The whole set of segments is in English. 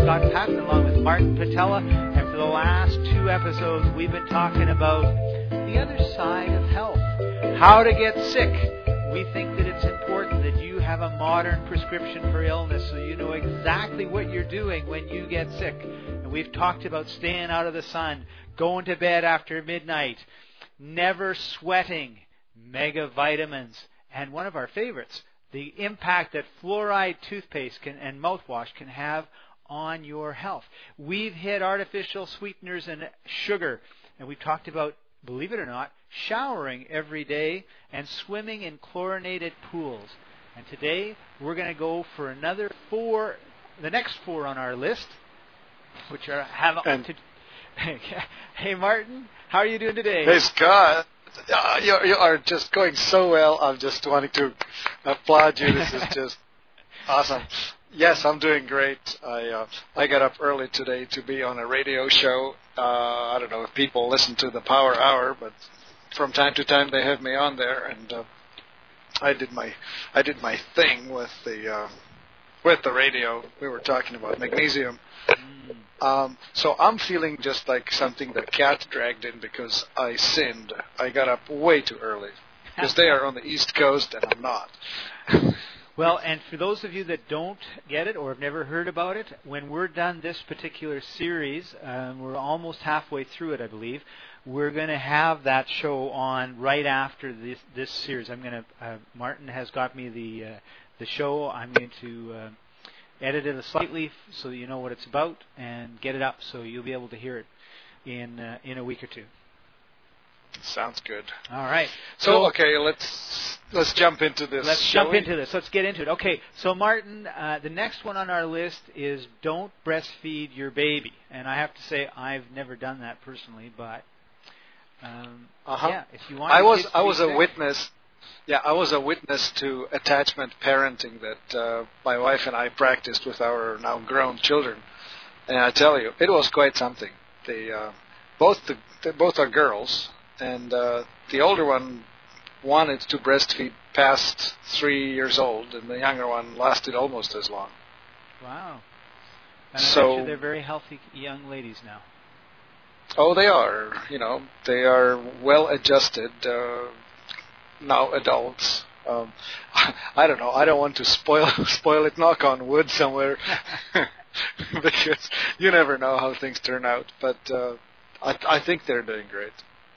Scott Patton along with Martin Patella, and for the last 2 episodes we've been talking about the other side of health, how to get sick. We think that it's important that you have a modern prescription for illness so you know exactly what you're doing when you get sick. And we've talked about staying out of the sun, going to bed after midnight, never sweating, mega vitamins, and one of our favorites, the impact that fluoride toothpaste and mouthwash can have on your health. We've hit artificial sweeteners and sugar, and we've talked about, believe it or not, showering every day and swimming in chlorinated pools. And today we're going to go for another 4, the next 4 on our list, which are Hey Martin, how are you doing today? Hey Scott, you are just going so well. I'm just wanting to applaud you. This is just awesome. Yes, I'm doing great. I got up early today to be on a radio show. I don't know if people listen to the Power Hour, but from time to time they have me on there, and I did my thing with the radio. We were talking about magnesium. So I'm feeling just like something that cat dragged in because I sinned. I got up way too early because they are on the East Coast and I'm not. Well, and for those of you that don't get it or have never heard about it, when we're done this particular series, we're almost halfway through it, I believe. We're going to have that show on right after this series. Martin has got me the show. I'm going to edit it slightly so that you know what it's about and get it up so you'll be able to hear it in a week or 2. Sounds good. All right. So okay, let's jump into this. Let's get into it. Okay. So Martin, the next one on our list is don't breastfeed your baby. And I have to say I've never done that personally, but yeah, if you want. I was a witness. Yeah, I was a witness to attachment parenting that my wife and I practiced with our now grown children, and I tell you, it was quite something. Both are girls, and the older one wanted to breastfeed past 3 years old, and the younger one lasted almost as long. Wow! And so they're very healthy young ladies now. Oh, they are. They are well adjusted. Now adults. I don't know. I don't want to spoil it. Knock on wood somewhere, because you never know how things turn out. But I think they're doing great.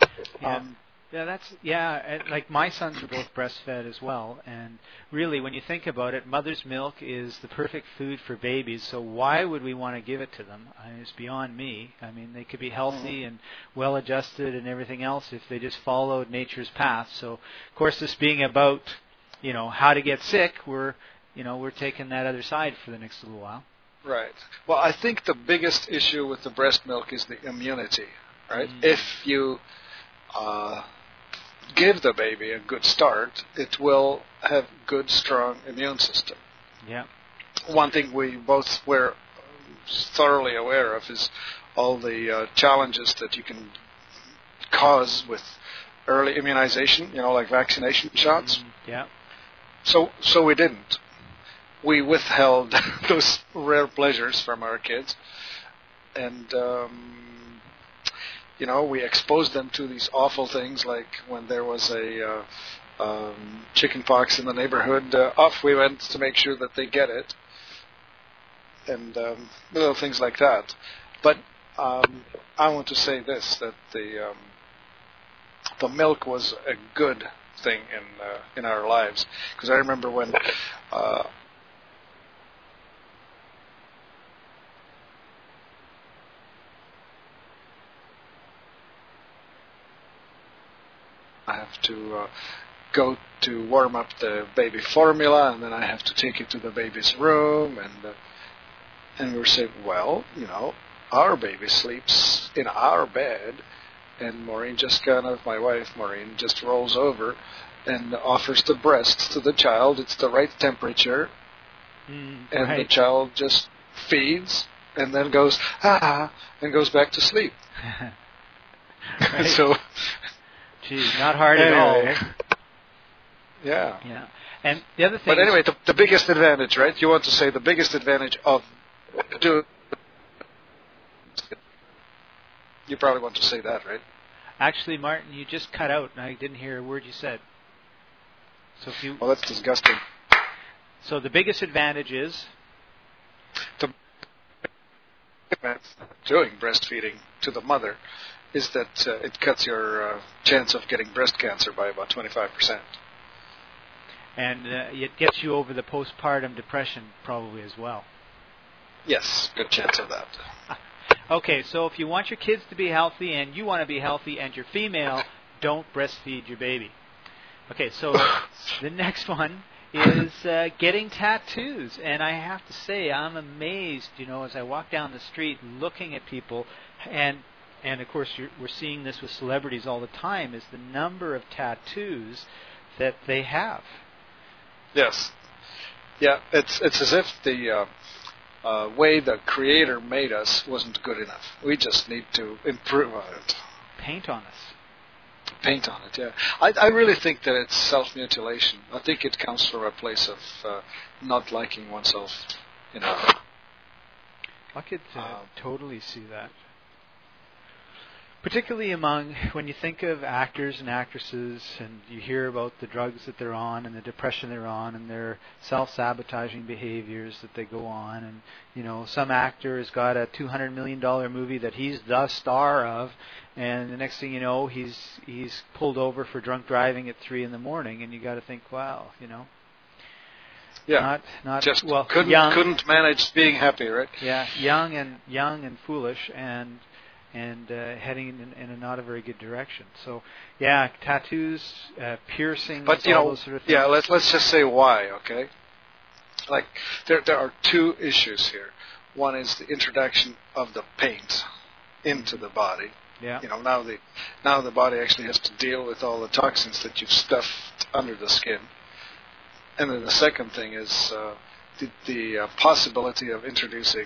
Like my sons are both breastfed as well, and really, when you think about it, mother's milk is the perfect food for babies. So why would we want to give it to them? It's beyond me. I mean, they could be healthy and well adjusted and everything else if they just followed nature's path. So, of course, this being about how to get sick, we're taking that other side for the next little while. Right. Well, I think the biggest issue with the breast milk is the immunity. Right. Mm-hmm. If you give the baby a good start, it will have good, strong immune system. Yeah. One thing we both were thoroughly aware of is all the challenges that you can cause with early immunization, like vaccination shots. Yeah. So we didn't. We withheld those rare pleasures from our kids, and we exposed them to these awful things, like when there was a chicken pox in the neighborhood, off we went to make sure that they get it, and little things like that. But I want to say this, that the milk was a good thing in our lives, because I remember when I have to go to warm up the baby formula, and then I have to take it to the baby's room, and we're saying, well, our baby sleeps in our bed, and Maureen my wife Maureen just rolls over and offers the breast to the child. It's the right temperature, and the child just feeds, and then goes, and goes back to sleep. So... Geez, not hard at all. Yeah. Yeah. And the other thing. But anyway, the biggest advantage, right? You want to say the biggest advantage of doing You probably want to say that, right? Actually, Martin, you just cut out, and I didn't hear a word you said. So if you... Well, that's disgusting. So the biggest advantage is... Doing breastfeeding to the mother is that it cuts your chance of getting breast cancer by about 25%. And it gets you over the postpartum depression probably as well. Yes, good chance of that. Okay, so if you want your kids to be healthy and you want to be healthy and you're female, don't breastfeed your baby. Okay, so the next one is getting tattoos. And I have to say, I'm amazed, as I walk down the street looking at people, and of course we're seeing this with celebrities all the time, is the number of tattoos that they have. Yes. Yeah, it's as if the way the Creator made us wasn't good enough. We just need to improve on it. Paint on us. Paint on it, yeah. I really think that it's self-mutilation. I think it comes from a place of not liking oneself, I could totally see that. Particularly when you think of actors and actresses and you hear about the drugs that they're on and the depression they're on and their self-sabotaging behaviors that they go on, and some actor has got a $200 million movie that he's the star of, and the next thing you know he's pulled over for drunk driving at 3 a.m, and you got to think, wow, Yeah, not just well, couldn't manage being happy, right? Yeah, young and foolish and heading in a not a very good direction. So, yeah, tattoos, piercings, but all those sort of things. Yeah, let's just say why, okay? Like there are two issues here. One is the introduction of the paint into the body. Yeah. Now the body actually has to deal with all the toxins that you've stuffed under the skin. And then the second thing is the possibility of introducing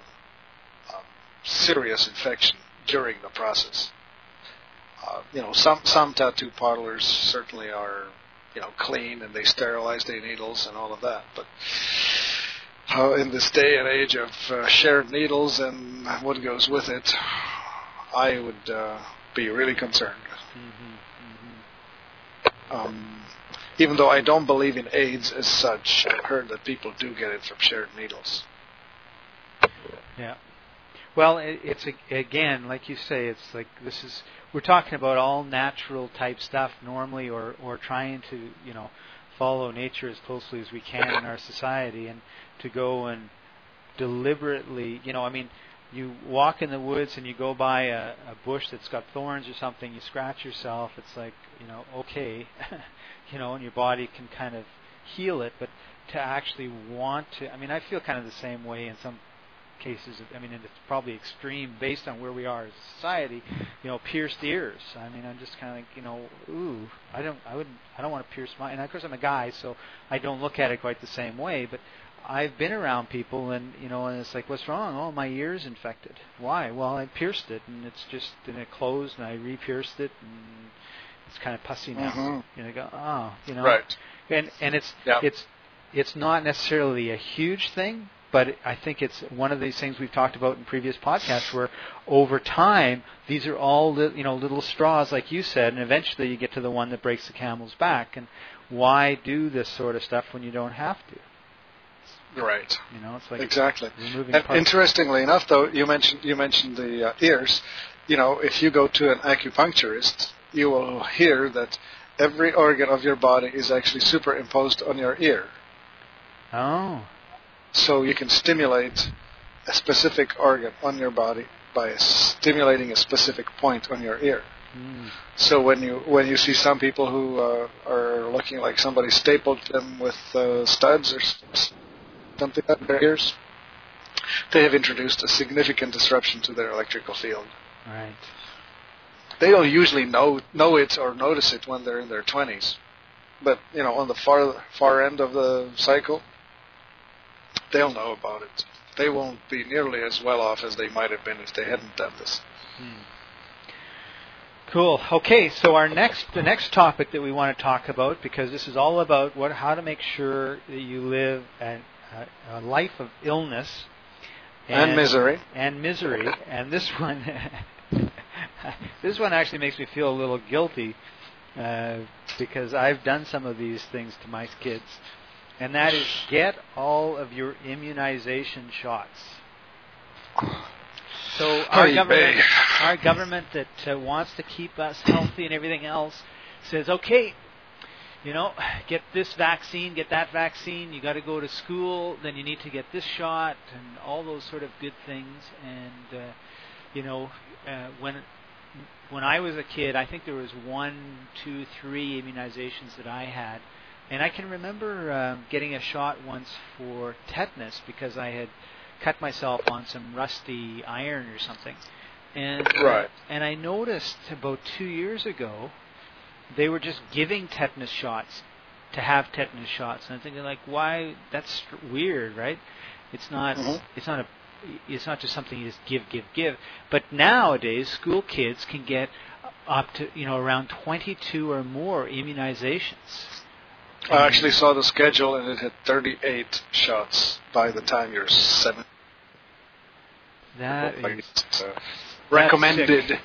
serious infection during the process. Some tattoo parlors certainly are, clean and they sterilize their needles and all of that. But in this day and age of shared needles and what goes with it, I would be really concerned. Even though I don't believe in AIDS as such, I've heard that people do get it from shared needles. Yeah. Well, it's again, like you say, it's like we're talking about all natural type stuff normally, or trying to follow nature as closely as we can in our society, and to go and deliberately, you walk in the woods and you go by a bush that's got thorns or something, you scratch yourself, it's like, okay, and your body can kind of heal it, but to actually want to, I feel kind of the same way in some cases, and it's probably extreme based on where we are as a society, pierced ears. I'm just kind of like, ooh, I don't want to pierce my, and of course I'm a guy, so I don't look at it quite the same way, but I've been around people and it's like, what's wrong? Oh, my ear's infected. Why? Well, I pierced it and it closed and I re-pierced it and it's kind of pussy now. I go, Right. And it's not necessarily a huge thing, but I think it's one of these things we've talked about in previous podcasts where over time, these are all little straws, like you said, and eventually you get to the one that breaks the camel's back. And why do this sort of stuff when you don't have to? Right. It's like exactly. And interestingly enough, though, you mentioned the ears. If you go to an acupuncturist, you will hear that every organ of your body is actually superimposed on your ear. Oh. So you can stimulate a specific organ on your body by stimulating a specific point on your ear. So when you see some people who are looking like somebody stapled them with studs or something in their ears, they have introduced a significant disruption to their electrical field. Right. They don't usually know it or notice it when they're in their 20s, but on the far end of the cycle, they'll know about it. They won't be nearly as well off as they might have been if they hadn't done this. Cool. Okay, so the next topic that we want to talk about, because this is all about how to make sure that you live a life of illness And misery. And misery. And this one, this one actually makes me feel a little guilty because I've done some of these things to my kids. And that is get all of your immunization shots. So our government that wants to keep us healthy and everything else says, okay, get this vaccine, get that vaccine, you got to go to school, then you need to get this shot, and all those sort of good things. And, when I was a kid, I think there was 1, 2, 3 immunizations that I had. And I can remember getting a shot once for tetanus because I had cut myself on some rusty iron or something. And and I noticed about 2 years ago, they were just giving tetanus shots to have tetanus shots. And I'm thinking, like, why? That's weird, right? It's not. Mm-hmm. It's not just something you just give. But nowadays, school kids can get up to around 22 or more immunizations. I actually saw the schedule, and it had 38 shots by the time you're 7. That is recommended.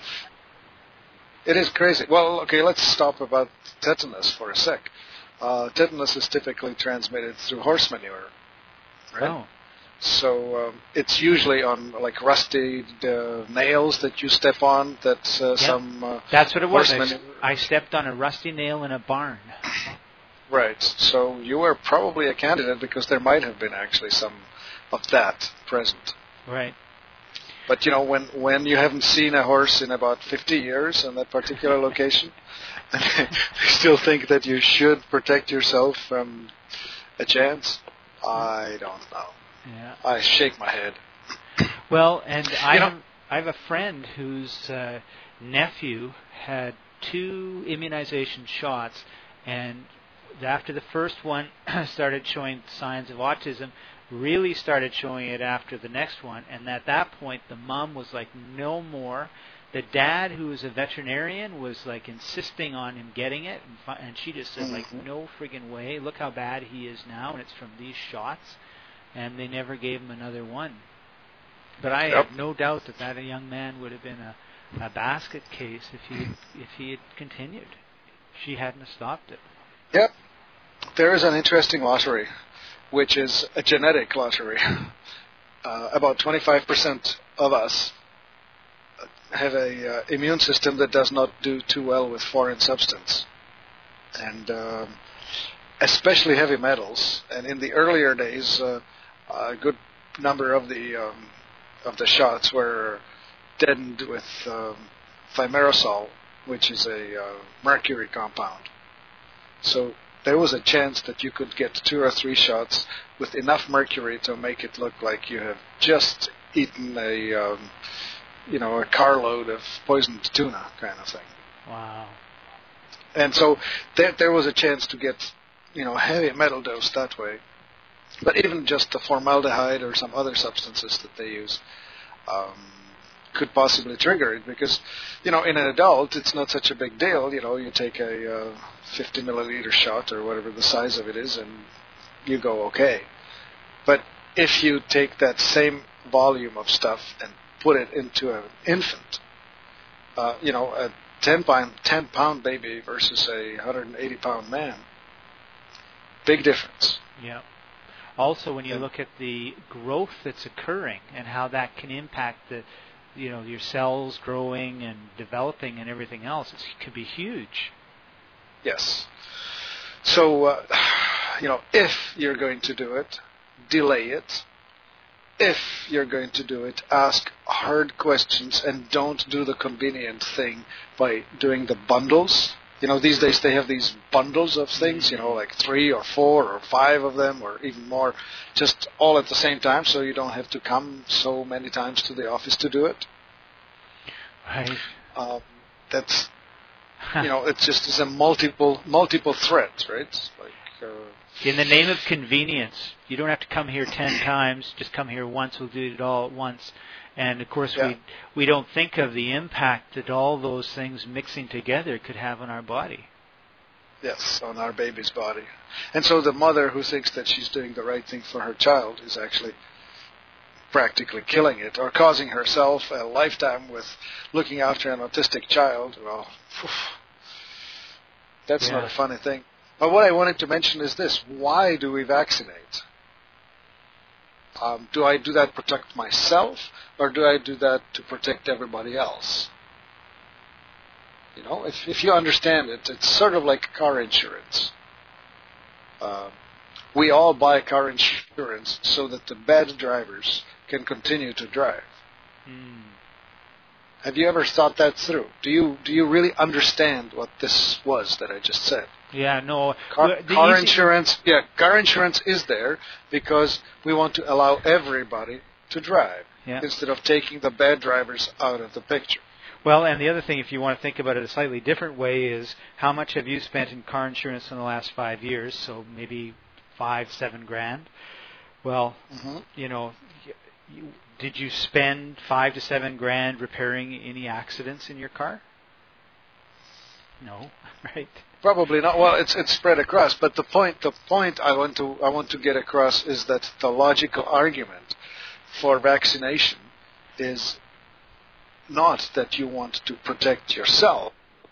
It is crazy. Well, okay, let's stop about tetanus for a sec. Tetanus is typically transmitted through horse manure, right? Oh. So it's usually on like rusty nails that you step on. That's some. That's what it was. I stepped on a rusty nail in a barn. Right. So you were probably a candidate because there might have been actually some of that present. Right. But when you haven't seen a horse in about 50 years in that particular location, they still think that you should protect yourself from a chance. I don't know. Yeah. I shake my head. Well, and I have a friend whose nephew had 2 immunization shots, and after the first one started showing signs of autism, really started showing it after the next one. And at that point, the mom was like, no more. The dad, who was a veterinarian, was like insisting on him getting it. And she just said, like, no friggin' way. Look how bad he is now, and it's from these shots. And they never gave him another one. But I have no doubt that young man would have been a basket case if he had continued. She hadn't stopped it. Yep. There is an interesting lottery, which is a genetic lottery. About 25% of us have a immune system that does not do too well with foreign substance, and especially heavy metals. And in the earlier days, a good number of the shots were deadened with thimerosal, which is a mercury compound. So there was a chance that you could get 2 or 3 shots with enough mercury to make it look like you have just eaten a carload of poisoned tuna kind of thing. Wow. And so there was a chance to get, heavy metal dose that way. But even just the formaldehyde or some other substances that they use could possibly trigger it because, in an adult, it's not such a big deal. You take a 50 milliliter shot or whatever the size of it is and you go okay. But if you take that same volume of stuff and put it into an infant, a 10-pound baby versus a 180-pound man, big difference. Yeah. Also, when you look at the growth that's occurring and how that can impact your cells growing and developing and everything else, it could be huge. Yes. So, if you're going to do it, delay it. If you're going to do it, ask hard questions and don't do the convenient thing by doing the bundles. These days they have these bundles of things, like 3 or 4 or 5 of them or even more, just all at the same time so you don't have to come so many times to the office to do it. Right. That's, it's a multiple threat, right? In the name of convenience, you don't have to come here 10 times, just come here once, we'll do it all at once. And, of course, we don't think of the impact that all those things mixing together could have on our body. Yes, on our baby's body. And so the mother who thinks that she's doing the right thing for her child is actually practically killing it or causing herself a lifetime with looking after an autistic child, well, that's not a funny thing. But what I wanted to mention is this. Why do we vaccinate? Do I do that to protect myself, or do I do that to protect everybody else? If you understand it, it's sort of like car insurance. We all buy car insurance so that the bad drivers can continue to drive. Have you ever thought that through? Do you really understand what this was that I just said? Yeah, no. Car insurance is there because we want to allow everybody to drive instead of taking the bad drivers out of the picture. Well, and the other thing, if you want to think about it a slightly different way, is how much have you spent in car insurance in the last 5 years? So maybe $5-7 grand. Well, did you spend $5 to $7 grand repairing any accidents in your car? No, right? Probably not. Well, it's spread across. But the point I want to get across is that the logical argument for vaccination is not that you want to protect yourself,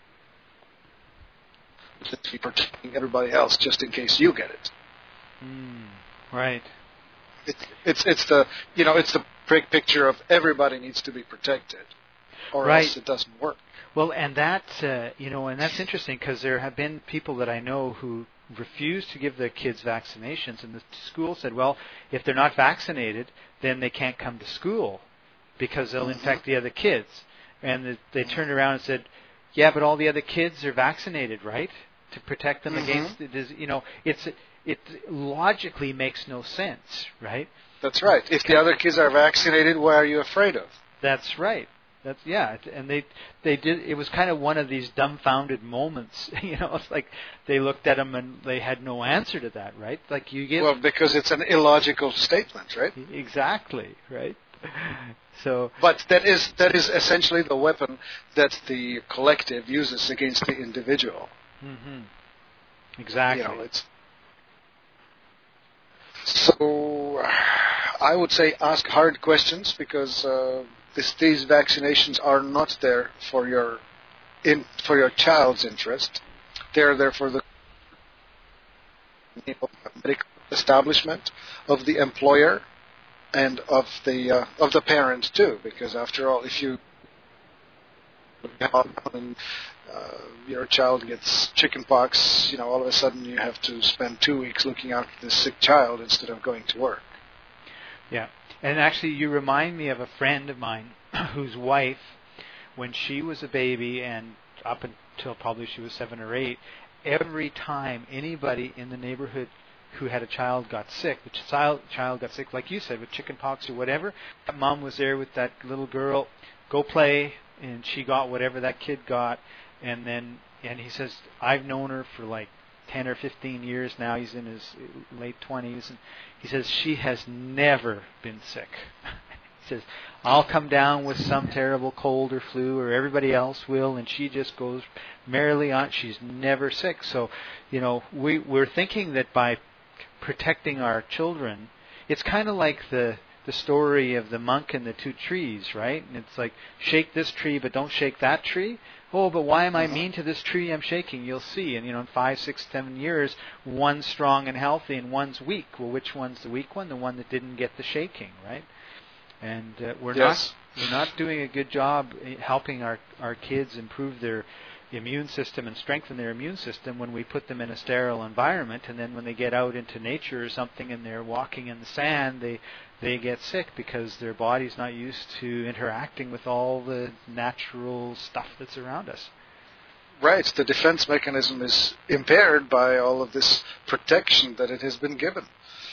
that you're protecting everybody else just in case you get it. Right. It's the big picture of everybody needs to be protected, or else it doesn't work. Well, and that's and that's interesting because there have been people that I know who refused to give their kids vaccinations, and the school said, well, if they're not vaccinated, then they can't come to school because they'll infect the other kids. And they turned around and said, yeah, but all the other kids are vaccinated, right? To protect them against it logically makes no sense, right? That's right. If the other kids are vaccinated, what are you afraid of? That's right. And they did. It was kind of one of these dumbfounded moments. It's like they looked at them and they had no answer to that, right? Like well, because it's an illogical statement, right? Exactly, right. So, but that is essentially the weapon that the collective uses against the individual. Exactly. So I would say ask hard questions because these vaccinations are not there for your child's interest. They're there for the medical establishment of the employer and of the parent too. Because after all, if you your child gets chickenpox, all of a sudden you have to spend 2 weeks looking after this sick child instead of going to work. Yeah. And actually, you remind me of a friend of mine whose wife, when she was a baby and up until probably she was 7 or 8, every time anybody in the neighborhood who had a child got sick, the child got sick, like you said, with chickenpox or whatever, that mom was there with that little girl, go play, and she got whatever that kid got, and he says, I've known her for like 10 or 15 years now. He's in his late 20s, and he says she has never been sick. He says, I'll come down with some terrible cold or flu, or everybody else will, and she just goes merrily on. She's never sick. So, we're thinking that by protecting our children, it's kind of like the story of the monk and the 2 trees, right? And it's like, shake this tree, but don't shake that tree. Oh, but why am I mean to this tree I'm shaking? You'll see. And, in 5, 6, 7 years, one's strong and healthy and one's weak. Well, which one's the weak one? The one that didn't get the shaking, right? And we're not doing a good job helping our kids improve their immune system and strengthen their immune system when we put them in a sterile environment, and then when they get out into nature or something and they're walking in the sand, they get sick because their body's not used to interacting with all the natural stuff that's around us. Right. The defense mechanism is impaired by all of this protection that it has been given.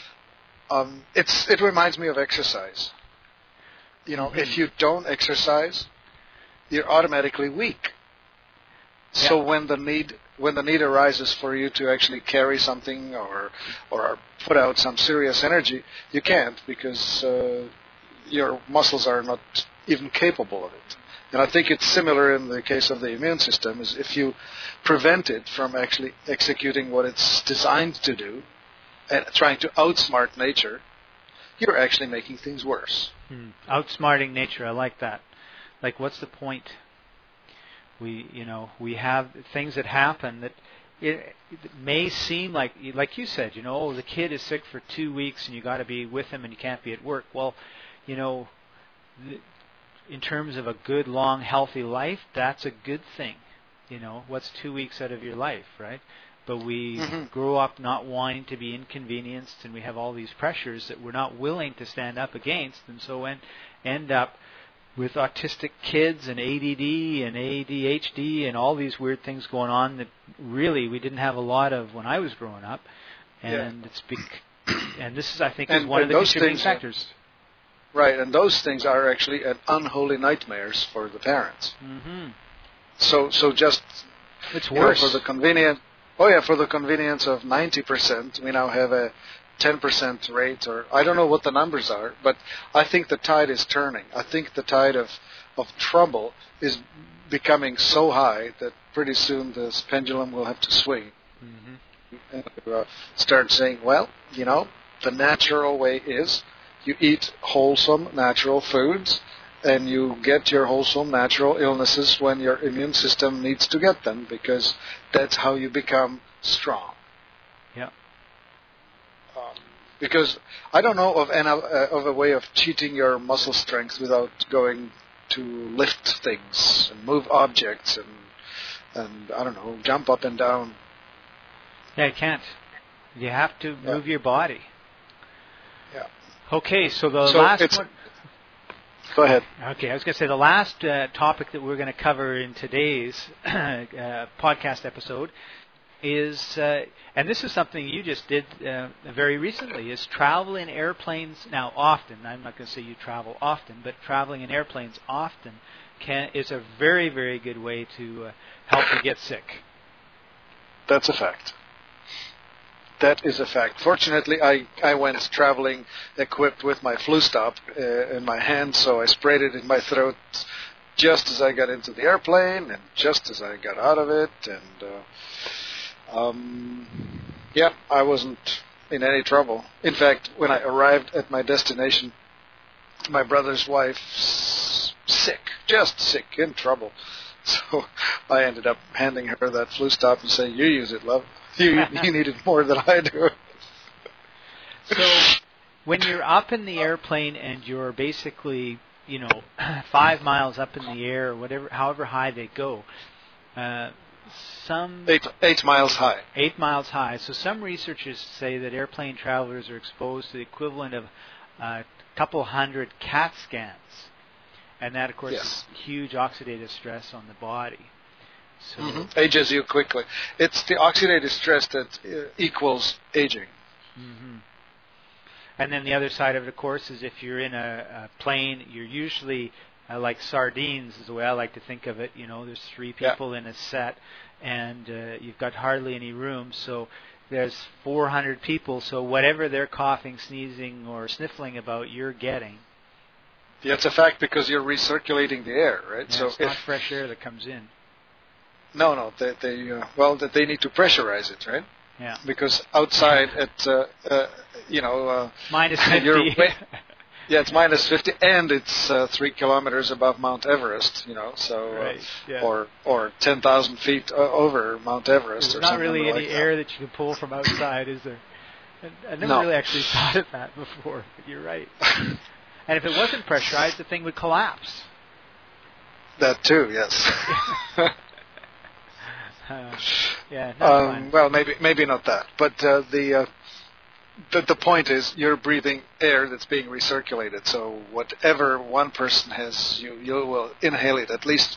It reminds me of exercise. If you don't exercise, you're automatically weak. Yeah. So when the need arises for you to actually carry something or put out some serious energy, you can't because your muscles are not even capable of it. And I think it's similar in the case of the immune system, is if you prevent it from actually executing what it's designed to do and trying to outsmart nature, you're actually making things worse. Outsmarting nature, I like that. Like, what's the point? We have things that happen that it may seem like you said, the kid is sick for 2 weeks and you got to be with him and you can't be at work. Well, in terms of a good, long, healthy life, that's a good thing. What's 2 weeks out of your life, right? But we grow up not wanting to be inconvenienced, and we have all these pressures that we're not willing to stand up against, and so end up with autistic kids and ADD and ADHD and all these weird things going on that really we didn't have a lot of when I was growing up. And and this is, I think, is one of the contributing factors. Right, and those things are actually unholy nightmares for the parents. So just it's worse for the convenience. For the convenience of 90%, we now have a 10% rate, or I don't know what the numbers are, but I think the tide is turning. I think the tide of trouble is becoming so high that pretty soon this pendulum will have to swing. And start saying, well, the natural way is you eat wholesome, natural foods, and you get your wholesome, natural illnesses when your immune system needs to get them, because that's how you become strong. Yeah. Because I don't know of a way of cheating your muscle strength without going to lift things and move objects and I don't know, jump up and down. Yeah, you can't. You have to move your body. Yeah. Okay, so last one. Go ahead. Okay, I was going to say the last topic that we're going to cover in today's podcast episode is, and this is something you just did very recently, is travel in airplanes. Now, often, I'm not going to say you travel often, but traveling in airplanes often is a very, very good way to help you get sick. That's a fact. That is a fact. Fortunately, I went traveling equipped with my flu stop in my hand, so I sprayed it in my throat just as I got into the airplane and just as I got out of it. And I wasn't in any trouble. In fact, when I arrived at my destination, my brother's wife just sick, in trouble. So I ended up handing her that flu stop and saying, "You use it, love. You need it more than I do." So when you're up in the airplane and you're basically, 5 miles up in the air, or however high they go, 8 miles high. 8 miles high. So some researchers say that airplane travelers are exposed to the equivalent of a couple hundred CAT scans, and that, of course, is huge oxidative stress on the body. So ages you quickly. It's the oxidative stress that equals aging. And then the other side of it, of course, is if you're in a plane, you're usually like sardines, is the way I like to think of it. There's 3 people in a set, and you've got hardly any room. So there's 400 people. So whatever they're coughing, sneezing, or sniffling about, you're getting. Yeah, it's a fact because you're recirculating the air, right? Yeah, so it's not fresh air that comes in. No, they need to pressurize it, right? Yeah. Because outside at minus 50. It's minus 50, and it's 3 kilometers above Mount Everest, so or 10,000 feet over Mount Everest. There's not really any air that you can pull from outside, is there? I never really actually thought of that before, but you're right. And if it wasn't pressurized, the thing would collapse. That too, yes. Well, maybe not that, but the point is you're breathing air that's being recirculated. So whatever one person has, you will inhale it at least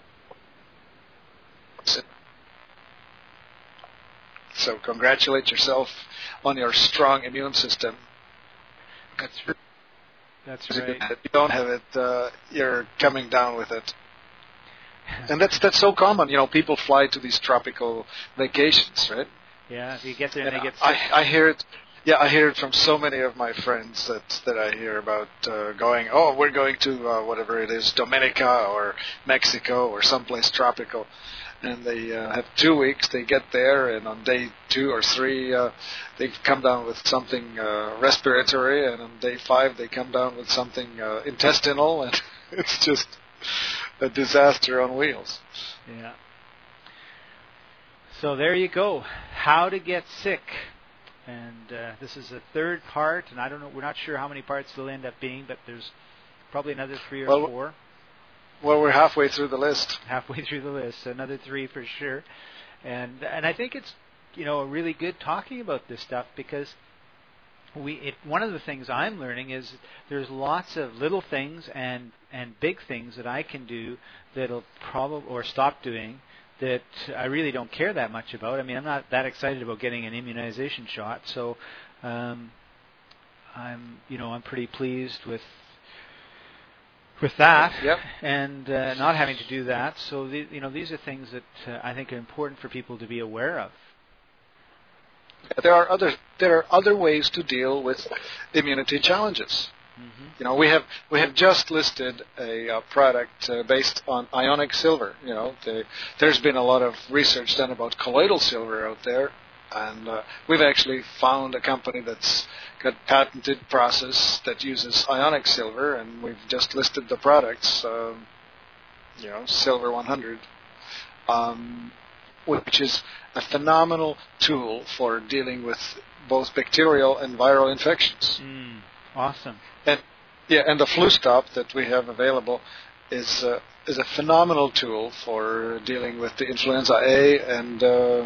twice. So congratulate yourself on your strong immune system. That's right. If you don't have it, you're coming down with it. And that's so common. People fly to these tropical vacations, right? Yeah, you get there and they get sick. I hear it. Yeah, I hear it from so many of my friends that I hear about going. Oh, we're going to whatever it is, Dominica or Mexico or someplace tropical, and they have 2 weeks. They get there, and on day 2 or 3, they come down with something respiratory, and on day 5 they come down with something intestinal, and it's just a disaster on wheels. Yeah. So there you go. How to get sick. And this is the 3rd part, and I don't know, we're not sure how many parts there'll end up being, but there's probably another 3 or 4. Well, we're halfway through the list. Halfway through the list, so another 3 for sure. And I think it's, really good talking about this stuff, because one of the things I'm learning is there's lots of little things and big things that I can do that'll probably, or stop doing, that I really don't care that much about. I mean, I'm not that excited about getting an immunization shot, so I'm pretty pleased with that, yep. And not having to do that. So these are things that I think are important for people to be aware of. There are other ways to deal with immunity challenges. Mm-hmm. We have just listed a product based on ionic silver. There's been a lot of research done about colloidal silver out there, and we've actually found a company that's got patented process that uses ionic silver, and we've just listed the products. Silver 100, which is a phenomenal tool for dealing with both bacterial and viral infections. Awesome. And the Flu Stop that we have available is a phenomenal tool for dealing with the influenza A and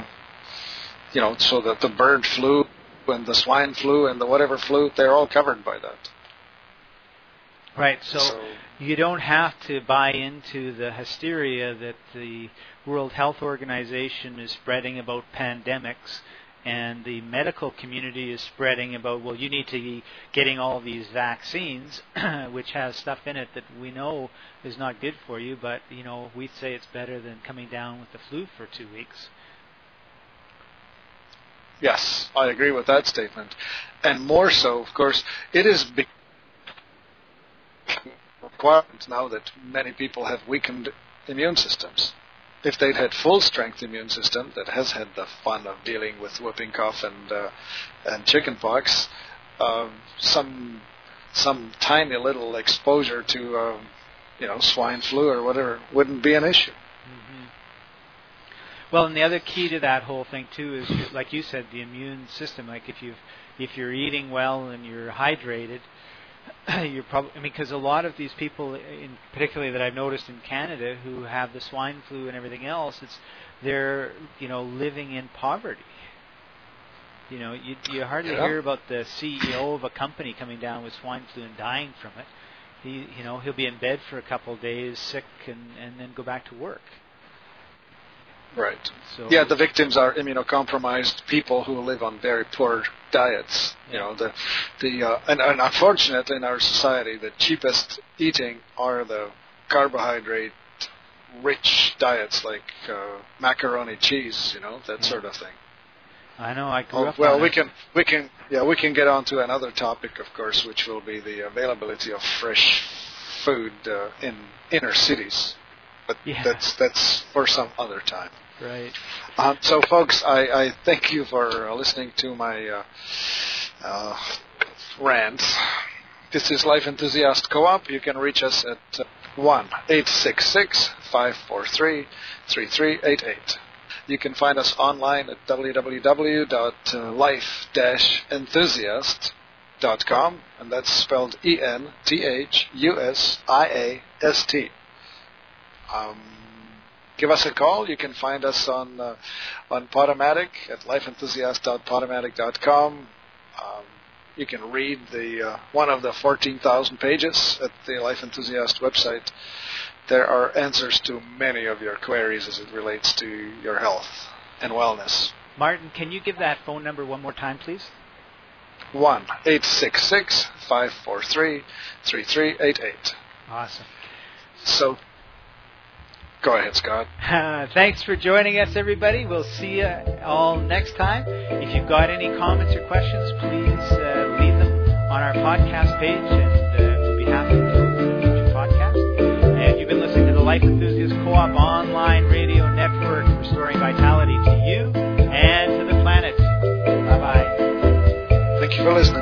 so that the bird flu and the swine flu and the whatever flu, they're all covered by that. Right. So you don't have to buy into the hysteria that the World Health Organization is spreading about pandemics, and the medical community is spreading about, well, you need to be getting all these vaccines, which has stuff in it that we know is not good for you, but, we say it's better than coming down with the flu for 2 weeks. Yes, I agree with that statement. And more so, of course, it is requirement now that many people have weakened immune systems. If they'd had full-strength immune system that has had the fun of dealing with whooping cough and chickenpox, some tiny little exposure to swine flu or whatever wouldn't be an issue. Mm-hmm. Well, and the other key to that whole thing too is, like you said, the immune system. Like if you're eating well and you're hydrated, you're probably, because a lot of these people, particularly that I've noticed in Canada, who have the swine flu and everything else, they're living in poverty. You hardly hear about the CEO of a company coming down with swine flu and dying from it. He'll be in bed for a couple of days, sick, and then go back to work. Right. So, the victims are immunocompromised people who live on very poor diets. And unfortunately in our society, the cheapest eating are the carbohydrate-rich diets like macaroni cheese, that sort of thing. I know. I grew up. Well, on we can get on to another topic, of course, which will be the availability of fresh food in inner cities. But that's for some other time. Right. So, folks, I thank you for listening to my rants. This is Life Enthusiast Co-op. You can reach us at 1-866-543-3388. You can find us online at www.life-enthusiast.com, and that's spelled ENTHUSIAST. Give us a call. You can find us on Podomatic at lifeenthusiast.podomatic.com. You can read one of the 14,000 pages at the Life Enthusiast website. There are answers to many of your queries as it relates to your health and wellness. Martin, can you give that phone number one more time, please? 1-866-543-3388. Awesome. So Go ahead, Scott. Thanks for joining us, everybody. We'll see you all next time. If you've got any comments or questions, please leave them on our podcast page, and we'll be happy to go to a future podcast. And you've been listening to the Life Enthusiast Co-op online radio network, restoring vitality to you and to the planet. Bye-bye. Thank you for listening.